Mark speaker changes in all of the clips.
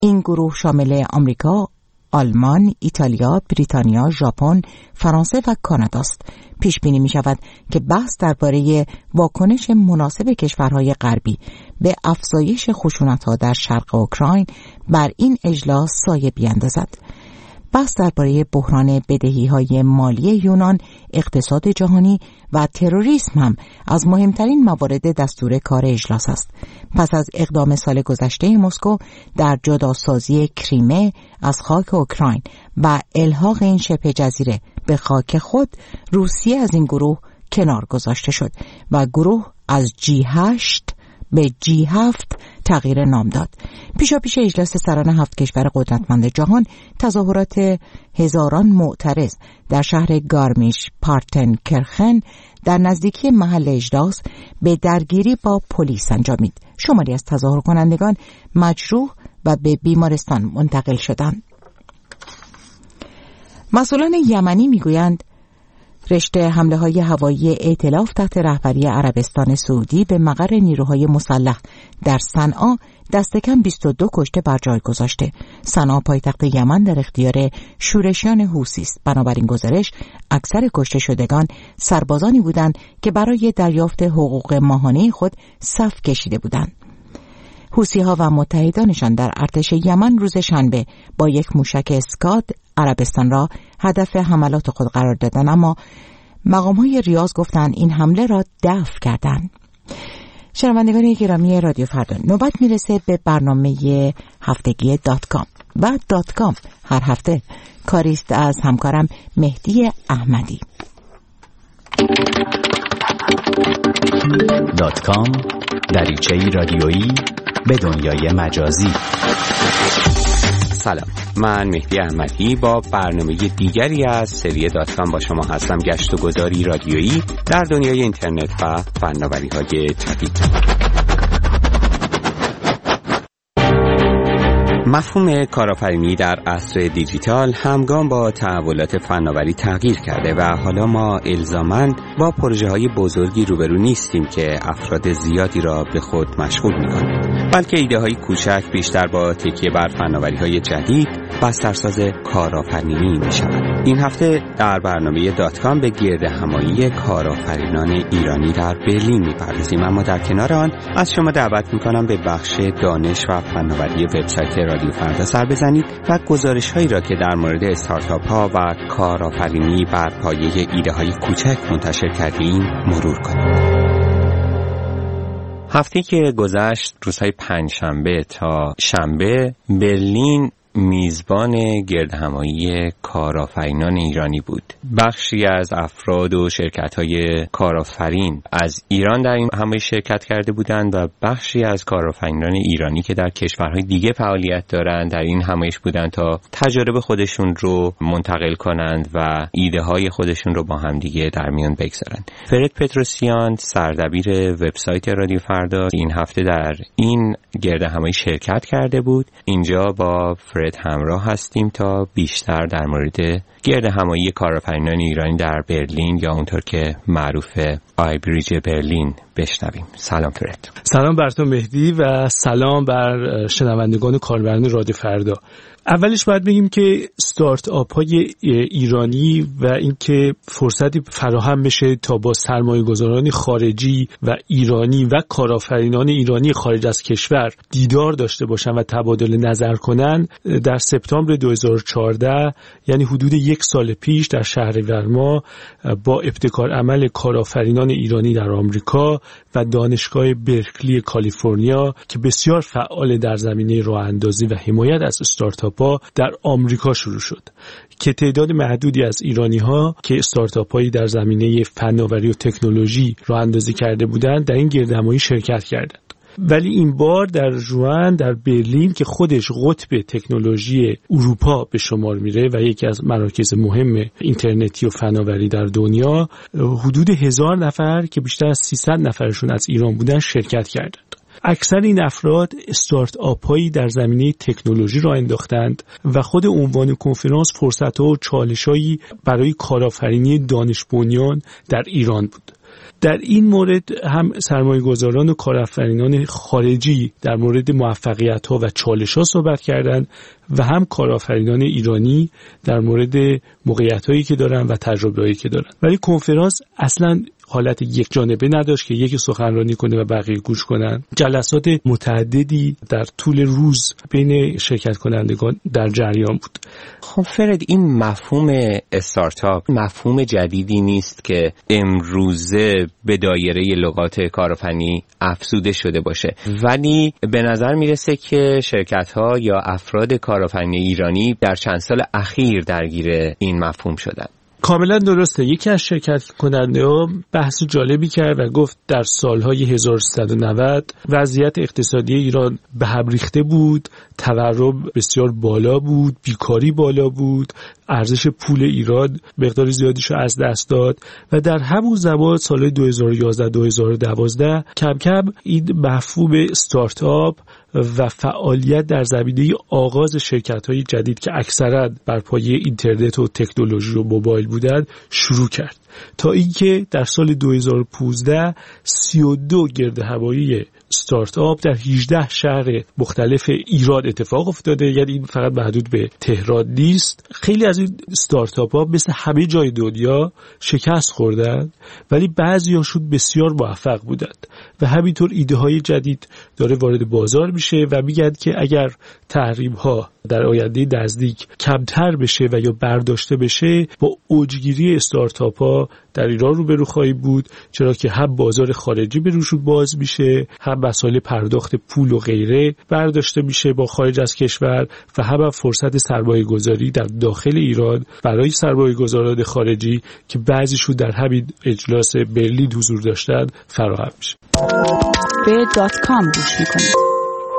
Speaker 1: این گروه شامل آمریکا، آلمان، ایتالیا، بریتانیا، ژاپن، فرانسه و کانادا است. پیش بینی می شود که بحث درباره واکنش مناسب کشورهای غربی به افزایش خشونت‌ها در شرق اوکراین بر این اجلاس سایه بیندازد. بحث درباره بحران بدهی‌های مالی یونان، اقتصاد جهانی و تروریسم هم از مهمترین موارد دستور کار اجلاس است. پس از اقدام سال گذشته مسکو در جداسازی کریمه از خاک اوکراین و الحاق این شبه جزیره به خاک خود، روسیه از این گروه کنار گذاشته شد و گروه از G8 به G7 تغییر نام داد. پیشاپیش اجلاس سران 7 کشور قدرتمند جهان، تظاهرات هزاران معترض در شهر گارمیش پارتنکرخن در نزدیکی محل اجلاس به درگیری با پلیس انجامید. شماری از تظاهر کنندگان مجروح و به بیمارستان منتقل شدند. مسئولان یمنی میگویند رشته حمله‌های هوایی ائتلاف تحت رهبری عربستان سعودی به مقر نیروهای مسلح در صنعا دست کم 22 کشته بر جای گذاشته. صنعا پایتخت یمن در اختیار شورشیان حوثی است. بنابراین گزارش اکثر کشته شدگان سربازانی بودند که برای دریافت حقوق ماهانه خود صف کشیده بودند. حوثی‌ها و متحدانشان در ارتش یمن روز شنبه با یک موشک اسکاد عربستان را هدف حملات خود قرار دادند، اما مقام‌های ریاض گفتند این حمله را دفع کردند. شنوندگان گرامی رادیو فردا، نوبت میرسه به برنامه هفتگی .com و .com هر هفته کاریست از همکارم مهدی احمدی.
Speaker 2: .com دریچه‌ای رادیویی به دنیای مجازی.
Speaker 3: سلام، من مهدی احمدی با برنامه دیگری از سری .com با شما هستم. گشت و گذاری رادیویی در دنیای اینترنت و فناوری‌های جدید. مفهوم کارآفرینی در عصر دیجیتال همگام با تحولات فناوری تغییر کرده و حالا ما الزاماً با پروژه‌های بزرگی روبرو نیستیم که افراد زیادی را به خود مشغول می‌کنند، بلکه ایده‌های کوچک بیشتر با تکیه بر فناوری‌های جدید بسترساز کارآفرینی می‌شوند. این هفته در برنامه .com به گردهمایی کارآفرینان ایرانی در برلین می‌پردازیم، اما در کنار آن از شما دعوت می‌کنم به بخش دانش و فناوری وبسایت رادیو فردا سر بزنید و گزارش‌هایی را که در مورد استارتاپ‌ها و کارآفرینی بر پایه ایده‌های کوچک منتشر کردیم مرور کنید. هفته که گذشت روزهای پنجشنبه تا شنبه برلین میزبان گردهمایی کارآفرینان ایرانی بود. بخشی از افراد و شرکت‌های کارآفرین از ایران در این همایش شرکت کرده بودند و بخشی از کارآفرینان ایرانی که در کشورهای دیگه فعالیت دارند در این همایش بودند تا تجارب خودشون رو منتقل کنند و ایده‌های خودشون رو با هم دیگه در میان بگذارند. فرد پتروسیان، سردبیر وبسایت رادیو فردا، این هفته در این گردهمایی شرکت کرده بود. اینجا با فرد همراه هستیم تا بیشتر در مورد گردهمایی کارآفرینان ایرانی در برلین یا اونطور که معروفه آیبریج برلین بشنویم. سلام فرد.
Speaker 4: سلام بر تو مهدی و سلام بر شنوندگان و کاربران رادیو فردا. اولش باید بگیم که استارتاپ های ایرانی و اینکه فرصتی فراهم بشه تا با سرمایه‌گذاران خارجی و ایرانی و کارآفرینان ایرانی خارج از کشور دیدار داشته باشن و تبادل نظر کنن، در سپتامبر 2014 یعنی حدود یک سال پیش در شهر ورما با ابتکار عمل کارآفرینان ایرانی در آمریکا و دانشگاه برکلی کالیفرنیا که بسیار فعال در زمینه راه‌اندازی و حمایت از استارتاپ در آمریکا شروع شد که تعداد محدودی از ایرانی‌ها که استارتاپ‌هایی در زمینه فناوری و تکنولوژی راه‌اندازی کرده بودند در این گردهمایی شرکت کردند. ولی این بار در ژوئن در برلین که خودش قطب تکنولوژی اروپا به شمار میره و یکی از مراکز مهم اینترنتی و فناوری در دنیا، حدود 1000 نفر که بیشتر از 300 نفرشون از ایران بودن شرکت کردند. اکثر این افراد استارتاپ هایی در زمینه تکنولوژی را انداختند و خود عنوان کنفرانس فرصت‌ها و چالش‌هایی برای کارآفرینی دانش بنیان در ایران بود. در این مورد هم سرمایه‌گذاران و کارآفرینان خارجی در مورد موفقیت‌ها و چالش‌ها صحبت کردند و هم کارآفرینان ایرانی در مورد موقعیت‌هایی که دارن و تجربه‌هایی که دارن. ولی کنفرانس اصلاً حالت یک جانبه نداشت که یکی سخنرانی کنه و بقیه گوش کنن. جلسات متعددی در طول روز بین شرکت کنندگان در جریان بود.
Speaker 3: خب فرد، این مفهوم استارتاپ مفهوم جدیدی نیست که امروزه به دایره لغات کارآفرینی افزوده شده باشه، ولی به نظر میرسه که شرکت‌ها یا افراد کارآفرینی ایرانی در چند سال اخیر درگیر این مفهوم شدن.
Speaker 4: کاملا درسته. یکی از شرکت کننده‌ها بحث جالبی کرد و گفت در سالهای 1390 وضعیت اقتصادی ایران به هم ریخته بود، تورم بسیار بالا بود، بیکاری بالا بود، ارزش پول ایران مقدار زیادیشو از دست داد و در همون زمان سال 2011-2012 کم کم این مفهوم استارتاپ و فعالیت در زمینه آغاز شرکت‌های جدید که اکثراً بر پایه اینترنت و تکنولوژی و موبایل بودند شروع کرد، تا اینکه در سال 2015 32 گردهمایی استارتاپ در 18 شهر مختلف ایران اتفاق افتاده. یعنی این فقط محدود به تهران نیست. خیلی از این استارتاپ ها مثل همه جای دنیا شکست خوردن، ولی بعضیاشون بسیار موفق بودند و همینطور ایده های جدید داره وارد بازار میشه و میگن که اگر تحریم ها در آینده نزدیک کمتر بشه و یا برداشته بشه، با اوجگیری استارتاپ ها در ایران روبرو خواهی بود، چرا که هم بازار خارجی به روشون باز میشه، هم مسائل پرداخت پول و غیره برداشته میشه با خارج از کشور و هم فرصت سرمایه گذاری در داخل ایران برای سرمایه گذاران خارجی که بعضیشون در همین اجلاس برلین حضور داشتن فراهم میشه.
Speaker 5: به .com گوش میکنید.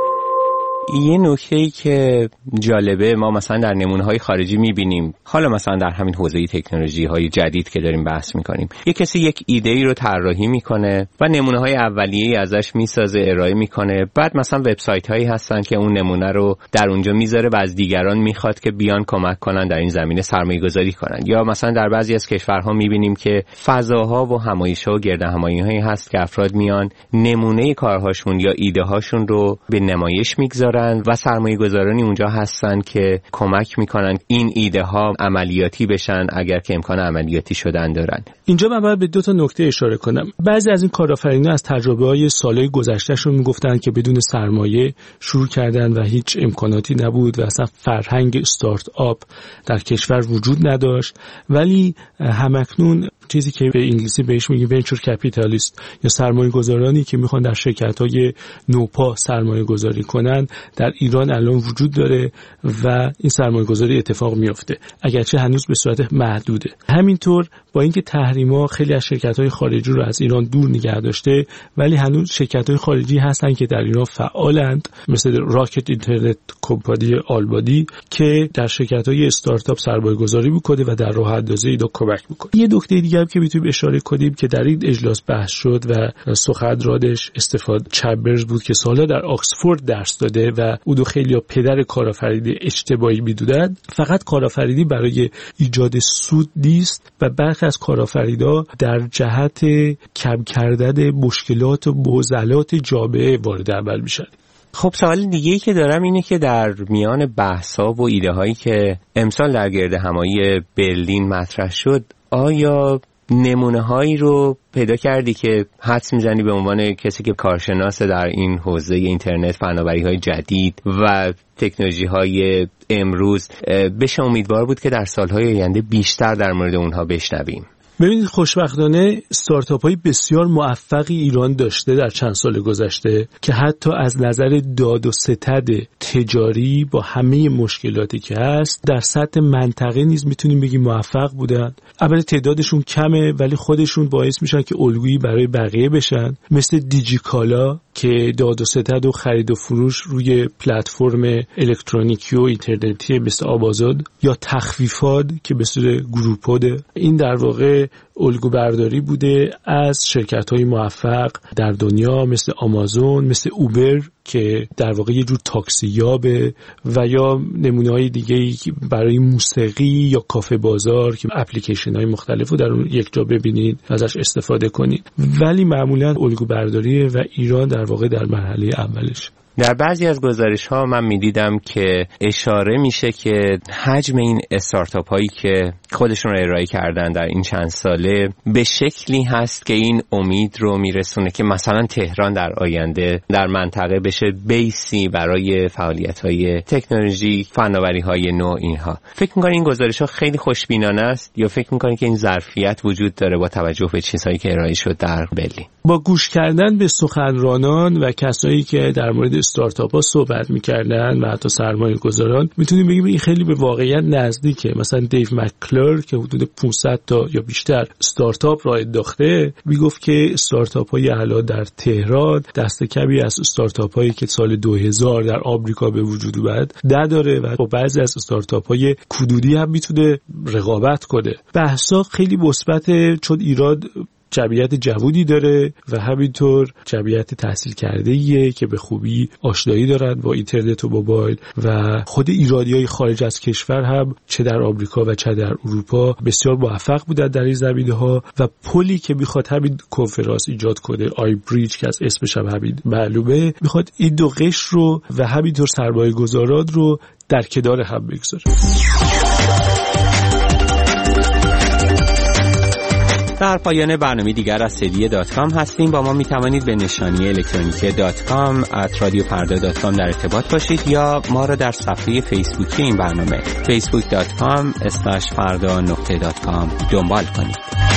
Speaker 3: یه نکته‌ای که جالبه، ما مثلا در نمونه‌های خارجی می‌بینیم، حالا مثلا در همین حوزه تکنولوژی‌های جدید که داریم بحث می‌کنیم، یه کسی یک ایده‌ای رو طراحی می‌کنه و نمونه‌های اولیه‌ای ازش می‌سازه، ارائه می‌کنه، بعد مثلا وبسایت‌هایی هستن که اون نمونه رو در اونجا می‌ذاره و از دیگران می‌خواد که بیان کمک کنن در این زمینه سرمایه‌گذاری کنن. یا مثلا در بعضی از کشورها می‌بینیم که فضاها و همایش‌ها و گردهمایی‌هایی هست که افراد میان نمونه کارهاشون یا ایده‌هاشون رو به نمایش می‌گذارن و سرمایه‌گذارانی اونجا هستن که کمک میکنن این ایده ها عملیاتی بشن اگر که امکان عملیاتی شدن دارن.
Speaker 4: اینجا من باید به دو تا نکته اشاره کنم. بعضی از این کارآفرینان از تجربه‌های سالهای گذشتهشون میگفتن که بدون سرمایه شروع کردن و هیچ امکاناتی نبود و اصلا فرهنگ استارت آپ در کشور وجود نداشت، ولی همکنون چیزی که به انگلیسی بهش میگیم ونچر کپیتالیست یا سرمایه‌گذارانی که میخوان در شرکت‌های نوپا سرمایه‌گذاری کنن در ایران الان وجود داره و این سرمایه‌گذاری اتفاق میفته، اگرچه هنوز به صورت محدوده. همینطور با اینکه تحریم‌ها خیلی از شرکت‌های خارجی رو از ایران دور نگه داشته، ولی هنوز شرکت‌های خارجی هستن که در ایران فعالند، مثل راکت اینترنت کمپانی آلمانی که در شرکت‌های استارتاپ سرمایه‌گذاری می‌کنه و در راه اندازی اینا کمک می‌کنه. یه نکته دیگه هم که میتونیم اشاره کنیم که در این اجلاس بحث شد و سخنرانش استفان چمبرز بود که سالها در آکسفورد درس داده و اونو خیلی‌ها پدر کارآفرینی اجتماعی می‌دونن. فقط کارآفرینی برای ایجاد سود نیست و برخی از کارآفرینا در جهت کم کردن مشکلات و معضلات جامعه وارد عمل میشن.
Speaker 3: خب سوال دیگه‌ای که دارم اینه که در میان بحث‌ها و ایده‌هایی که امسال در گردهمایی برلین مطرح شد، آیا نمونه‌هایی رو پیدا کردی که حدس میزنی به عنوان کسی که کارشناس در این حوزه اینترنت، فناوری‌های جدید و تکنولوژی‌های امروز بشه امیدوار بود که در سال‌های آینده بیشتر در مورد اونها بشنویم؟
Speaker 4: ببینید، خوشبختانه استارتاپ‌های بسیار موفقی ایران داشته در چند سال گذشته که حتی از نظر داد و ستد تجاری با همه مشکلاتی که هست در سطح منطقه نیز میتونیم بگیم موفق بودن. اول تعدادشون کمه ولی خودشون باعث میشن که الگویی برای بقیه بشن، مثل دیجیکالا که داد و ستد و خرید و فروش روی پلتفرم الکترونیکی و اینترنتی مثل آمازون، یا تخفیفات که به صورت گروپود. این در واقع الگو برداری بوده از شرکت‌های موفق در دنیا مثل آمازون، مثل اوبر که در واقع یه جور تاکسیابه، و یا نمونه‌های دیگه‌ای برای موسیقی یا کافه بازار که اپلیکیشن‌های مختلفو در اون یک جا ببینید ازش استفاده کنید. ولی معمولاً الگو برداری و ایران در واقع در مرحله اولش.
Speaker 3: در بعضی از گزارش‌ها من می‌دیدم که اشاره میشه که حجم این استارتاپ هایی که خودشون رو ارائه کردن در این چند ساله به شکلی هست که این امید رو میرسونه که مثلا تهران در آینده در منطقه بشه بیسی برای فعالیت‌های تکنولوژی، فناوری‌های نو اینها. فکر می‌کنید این گزارش‌ها خیلی خوشبینانه است یا فکر می‌کنید که این ظرفیت وجود داره با توجه به چیزهایی که ارائه شد در برلین؟
Speaker 4: با گوش کردن به سخنرانان و کسایی که در مورد استارتاپ ها صحبت می‌کردن و حتی سرمایه‌گذاران میتونیم بگیم این خیلی به واقعیت نزدیکه. مثلا دیو مککلر که حدود 500 تا یا بیشتر استارتاپ را انداخته میگفت که استارتاپ های الان در تهران دست کمی از استارتاپ هایی که سال 2000 در آمریکا به وجود اومد نداره و با بعضی از استارتاپ های کدودی هم میتونه رقابت کنه. بحثا خیلی مثبته چون ایران جمعیت جوونی داره و همینطور جمعیت تحصیل کرده‌ایه که به خوبی آشنایی دارن با اینترنت و موبایل، و خود ایرانیای خارج از کشور هم چه در آمریکا و چه در اروپا بسیار موفق بودن در این زمینه‌ها. و پلی که میخواد همین کنفرانس ایجاد کنه، آی بریج که از اسمش هم همین معلومه، میخواد این دو قشر رو و همینطور سرمایه‌گذاران رو در کنار هم بگذاره.
Speaker 3: در پایان برنامه دیگر از sedie.com هستیم. با ما می توانید به نشانی الکترونیکی .com@radiofarda.com در ارتباط باشید یا ما را در صفحه فیسبوکی این برنامه facebook.com/farda.com دنبال کنید.